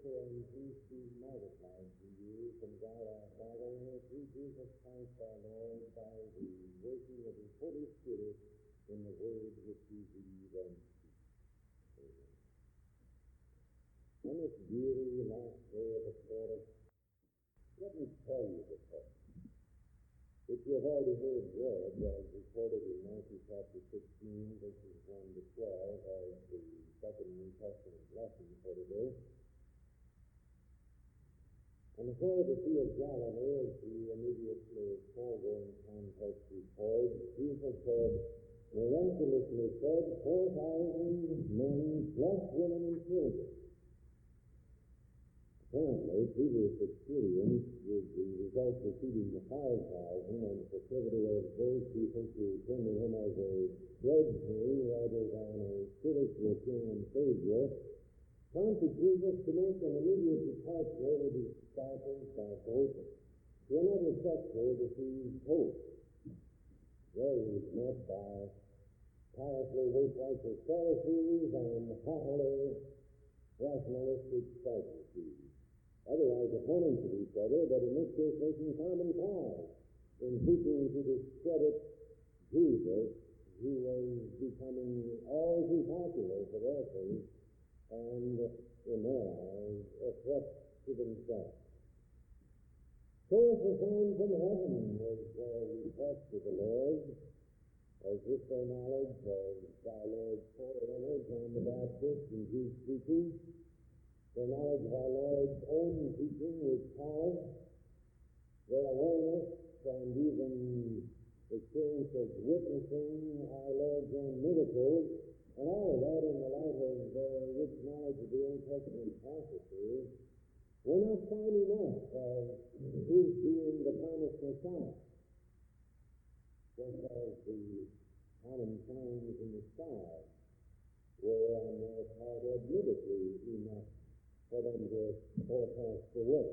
and peace be multiplied to you from God our Father and through Jesus Christ our Lord by the working of His Holy Spirit in the word which we read and speak. Amen. On this dreary last day of the quarter, let me tell you the text, which you have already heard read as recorded in Matthew chapter 16, verses 1 to 12, as the second New Testament lesson for today. And before the Sea of Galilee, as the immediately foregoing context records, Jesus said, miraculously fed 4,000 men plus women and children. Apparently, previous experience with the result of feeding the 5,000 and the proclivity of those people to turn to Him as a bread king rather than a spiritual king and savior prompted Jesus to make an immediate departure with His disciples by boat to another sector of the sea's coast. There He was met by powerfully work-righteous Pharisees and haughtily rationalistic Sadducees, otherwise opponents of each other, but in this case making common cause in seeking to discredit Jesus, who was becoming all too popular for their faith and, in their eyes, a threat to themselves. So if a sign from heaven was their request to the Lord, as if their knowledge of our Lord's forerunners, John the Baptist and His teaching, their knowledge of our Lord's own teaching with power, their awareness and even experience of witnessing our Lord's own miracles, and all of that in the light of their rich knowledge of the Old Testament prophecy, were not fine enough of His being the promised Messiah, just as the common signs in the sky were on their part admittedly enough for them to forecast the way.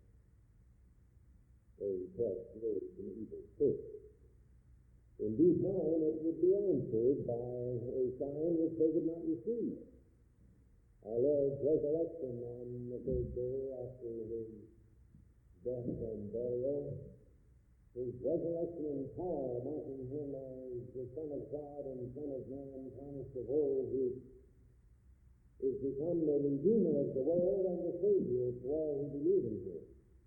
They test good and evil too. In due time it would be answered by a sign which they would not receive. Our Lord's resurrection on the third day after His death and burial, His resurrection in power, marking Him as the Son of God and Son of Man, promised of old, who is become the Redeemer of the world and the Savior to all who believe in Him.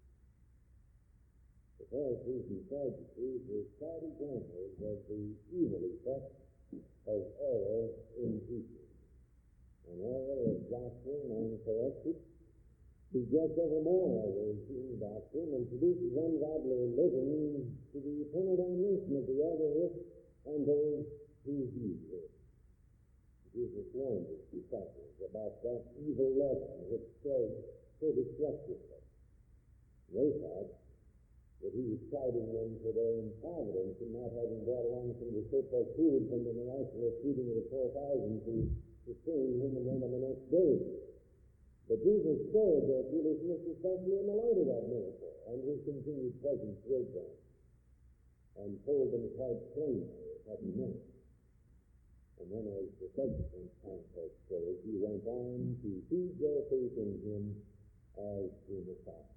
The Pharisees and Sadducees were sad examples of the evil effects of error in teaching. An error of doctrine uncorrected begets ever more errors in doctrine and produces ungodly living to the eternal damnation of the error and those who heed it. Jesus warned His disciples about that evil lesson which spread so destructively. They thought that He was chiding them for their improvidence in not having brought along some of the surplus food from the miraculous feeding of the 4,000 to sustain Him and them on the next day. But Jesus spared their foolishness, especially in the light of that miracle, and His continued presence with them, and told them quite plainly what He meant. And then, as the subsequent context shows, He went on to feed their faith in Him as the Messiah.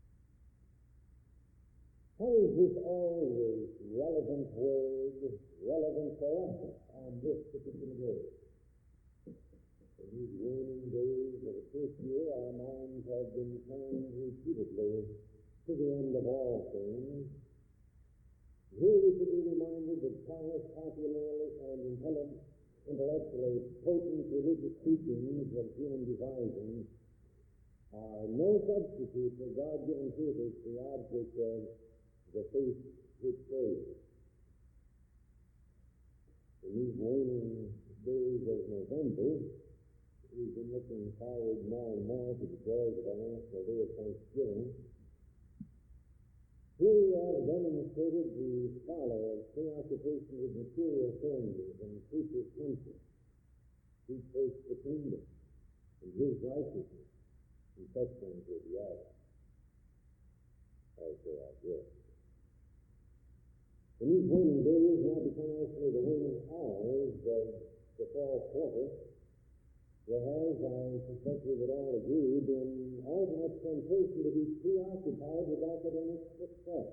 How is this always relevant word, relevant for us on this particular day? In these waning days of the first year, our minds have been turned repeatedly to the end of all things. Here we should be reminded that pious, popularly, and intellectually potent religious teachings of human devising are no substitute for God-given truth as the object of the faith which saves. In these waning days of November, we've been looking forward more and more to the joys of our National Day of Thanksgiving. Here we have demonstrated the follower's preoccupation with material things and creature comfort. Seek first the kingdom and His righteousness, and such things will be added, as they are good. In these waning days now become actually the waning hours of the fall quarter, there has, I suspect we would all agree, been temptation to be preoccupied with academic success.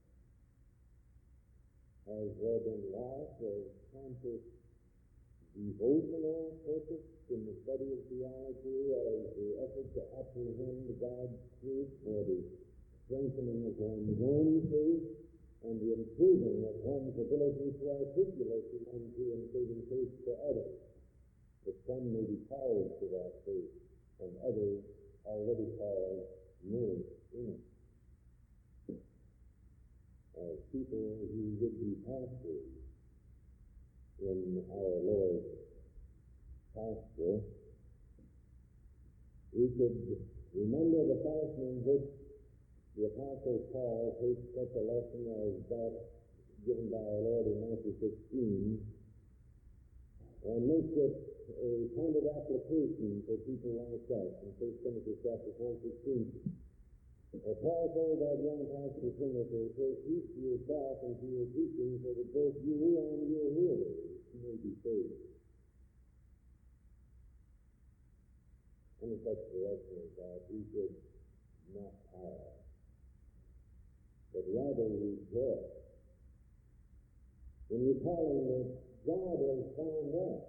Has there been loss of conscious devotional purpose in the study of theology as the effort to apprehend God's truth for the strengthening of one's own faith and the improving of one's ability to articulate the unto faith to others, that some may be called to that faith and others already called nourished in it? As people who would be pastors in our Lord's pasture, we should remember the fashion in which the Apostle Paul takes such a lesson as that given by our Lord in Matthew 16 and makes it a kind of application for people like us in 1 Timothy chapter 4:16. Paul told that young pastor Timothy, "Say, teach yourself and to your teaching, so that both you and your hearers may be saved." In such direction as that, we should not tire, but rather rejoice when you tell him that God has found us.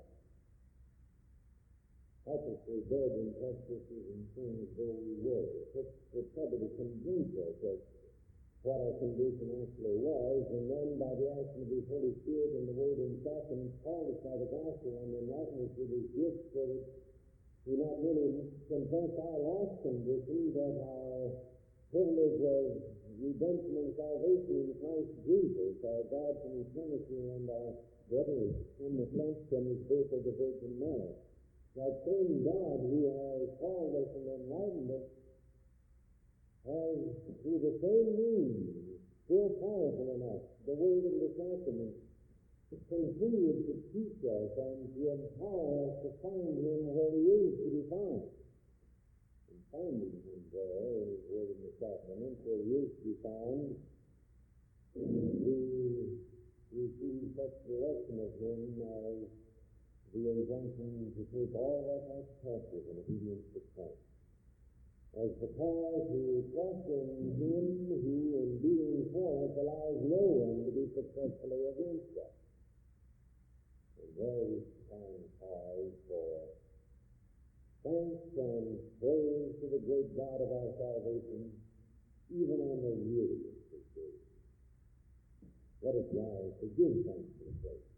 Helplessly dead in trespasses and sins though we were. It's trouble to convince us of what our condition actually was, and then by the action of His Holy Spirit and the Word Himself, and called us by the gospel and enlighten us with His gifts, so that we not merely confess our lost condition, but our privilege of redemption and salvation in Christ Jesus, our God from eternity and our brother in the flesh from His birth of the Virgin Mary. That same God who has called us and enlightened us has, through the same means, still powerful enough, the Word and the Sacrament, to continue to teach us and to empower us to find Him where He is to be found. And finding Him there in His Word and the Sacrament, where He is to be found, we receive such direction of Him as the injunction to take all that has captive in obedience to Christ. As the call to trust in Him who, in being for us, allows no one to be successfully against us. And there we find cause for thanks and praise to the great God of our salvation, even on the weariest of days. Let us rise to give thanks to the Lord.